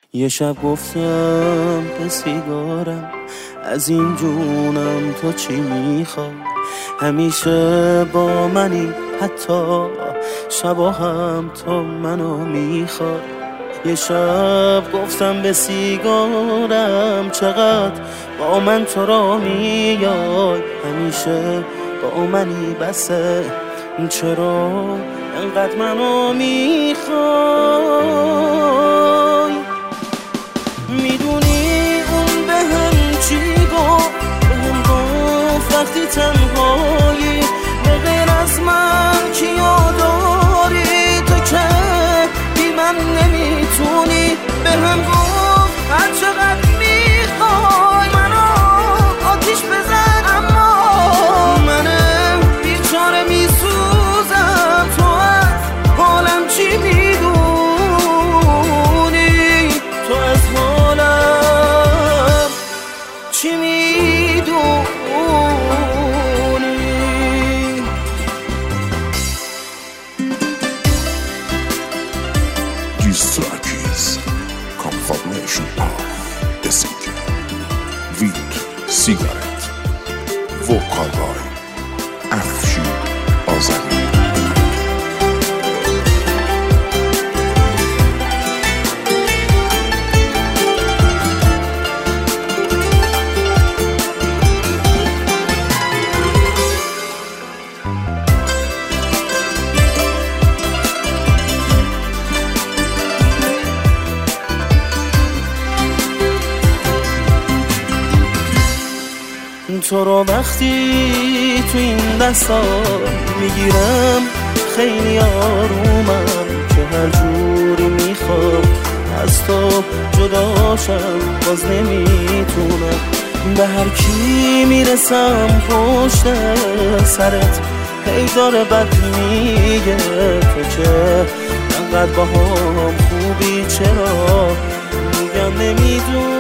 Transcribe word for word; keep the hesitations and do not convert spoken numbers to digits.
یه شب گفتم به سیگارم از این جونم تو چی میخوای، همیشه با منی حتی شبا هم تو منو میخوای. یه شب گفتم به سیگارم چقدر با من تو را میای، همیشه با منی بسه چرا انقدر منو میخوای. میدونی اون به هم چی گفت، به هم گفت وقتی تنهایی به غیر از من کیو داری، تو که بی من نمیتونی. به هم گفت هر چقدر میخوای منو آتیش بزن، اما منم بیچاره میسوزم، تو از حالم چی میدونی، تو از حالم چی میدونی. This track is confirmation of the singer with cigarette vocal by افشین آذری. تو رو وقتی تو این دستا میگیرم خیلی آرومم، که هر جوری میخوام از تو جداشم باز نمیتونم. به هر کی میرسم پشت سرت هی داره بد میگه، تو که انقدر با هم خوبی چرا میگم نمیدونم.